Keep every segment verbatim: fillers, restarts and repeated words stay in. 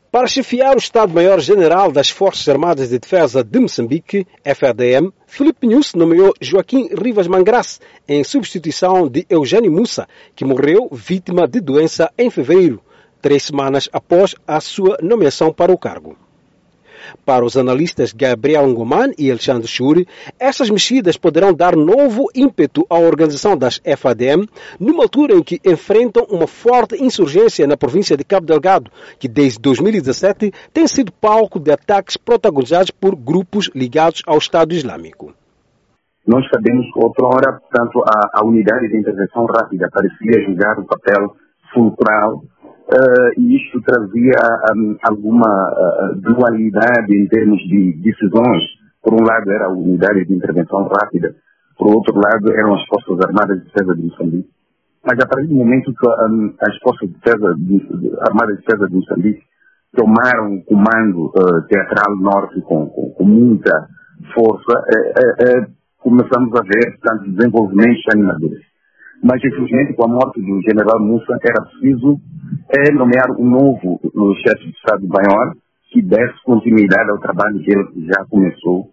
Para chefiar o Estado-Maior-General das Forças Armadas de Defesa de Moçambique, F A D M, Filipe Nunes nomeou Joaquim Rivas Mangraça em substituição de Eugênio Mussa, que morreu vítima de doença em fevereiro, três semanas após a sua nomeação para o cargo. Para os analistas Gabriel Ngoman e Alexandre Churi, essas mexidas poderão dar novo ímpeto à organização das F A D M, numa altura em que enfrentam uma forte insurgência na província de Cabo Delgado, que desde dois mil e dezassete tem sido palco de ataques protagonizados por grupos ligados ao Estado Islâmico. Nós sabemos que outrora, portanto, a, a unidade de intervenção rápida parecia jogar um papel fulcral. Uh, e isto trazia um, alguma uh, dualidade em termos de decisões. Por um lado era a unidade de intervenção rápida, por outro lado eram as Forças Armadas de Defesa de Moçambique. Mas a partir do momento que um, as Forças de Defesa de, de, Armadas de Defesa de Moçambique tomaram o comando uh, teatral norte com, com, com muita força, uh, uh, uh, começamos a ver, portanto, desenvolvimentos animadores. Mas, infelizmente, com a morte do general Mussa, era preciso é, nomear um novo um chefe de Estado-Maior que desse continuidade ao trabalho que ele já começou.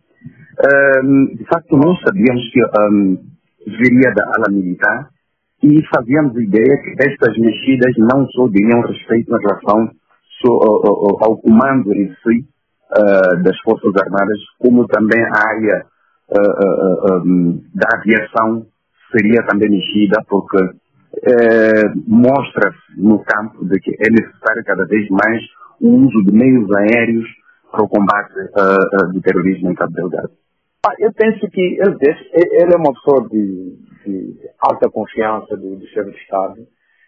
Um, de facto, nós sabíamos que um, viria da ala militar e fazíamos ideia que estas mexidas não só diriam respeito em relação so, ao, ao comando em si uh, das Forças Armadas, como também a área uh, uh, um, da aviação seria também mexida, porque eh, mostra-se no campo de que é necessário cada vez mais o uso de meios aéreos para o combate uh, uh, do terrorismo em Cabo Delgado. Ah, eu penso que ele, ele é uma pessoa de, de alta confiança do, do chefe de Estado,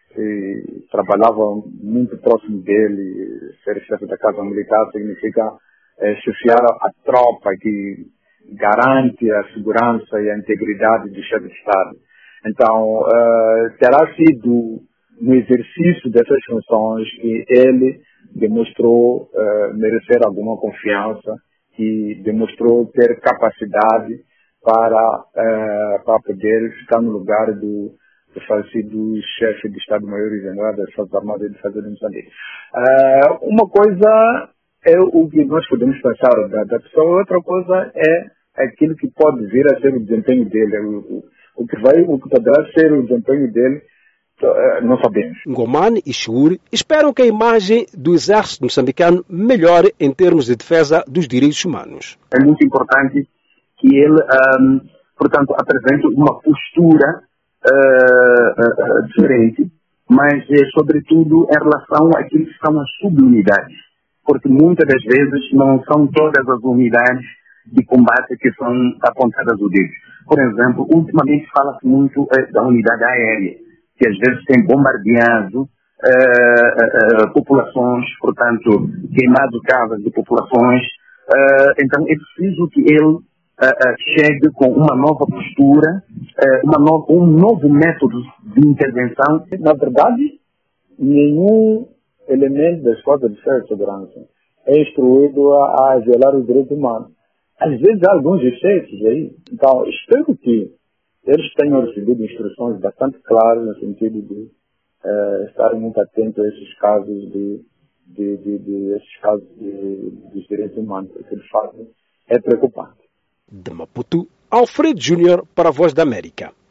e trabalhava muito próximo dele. Ser chefe da Casa Militar significa eh, chefiar a, a tropa que garante a segurança e a integridade do chefe de Estado. Então, uh, terá sido no exercício dessas funções que ele demonstrou uh, merecer alguma confiança e demonstrou ter capacidade para, uh, para poder ficar no lugar do, do falecido chefe de Estado-Maior-General das Forças Armadas de Defesa de Moçambique. Uh, uma coisa é o que nós podemos pensar da, da pessoa, outra coisa é aquilo que pode vir a ser o desempenho dele. O, o, o que vai, o que poderá ser o desempenho dele, não sabemos. Ngoman e Churi esperam que a imagem do exército moçambicano melhore em termos de defesa dos direitos humanos. É muito importante que ele, um, portanto, apresente uma postura uh, uh, diferente, mas, eh, sobretudo, em relação àquilo que são as subunidades. Porque muitas das vezes não são todas as unidades de combate que são apontadas o dedo. Por exemplo, ultimamente fala-se muito eh, da unidade aérea, que às vezes tem bombardeado eh, eh, populações, portanto, queimado casas de populações. Eh, então é preciso que ele eh, eh, chegue com uma nova postura, eh, uma no, um novo método de intervenção. Na verdade, nenhum elemento das forças de defesa e segurança é instruído a, a violar os direitos humanos. Às vezes há alguns excessos aí. Então, espero que eles tenham recebido instruções bastante claras no sentido de eh, estarem muito atentos a esses casos de, de, de, de esses casos de, de direitos humanos, porque de fato é preocupante. De Maputo, Alfredo Júnior para a Voz da América.